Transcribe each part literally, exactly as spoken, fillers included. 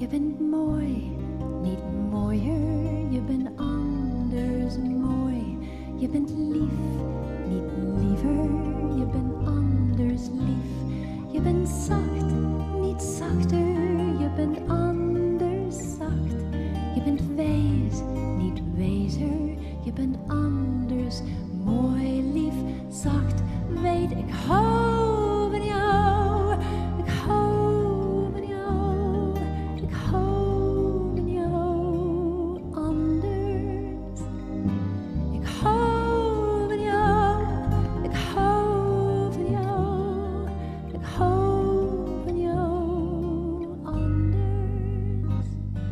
Je bent mooi, niet mooier. Je bent anders mooi. Je bent lief, niet liever. Je bent anders lief. Je bent zacht, niet zachter. Je bent anders zacht. Je bent wijs, niet wijzer. Je bent anders mooi, lief, zacht. Weet, ik hou van jou. Ik hou van jou. Ik hou van jou anders. Ik hou van jou. Ik hou van jou. Ik hou van jou anders.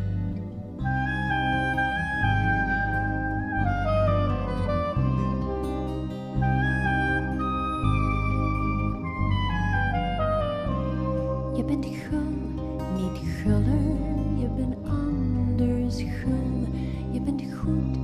Je bent gul, niet guller. Je bent anders gul. Je bent goed,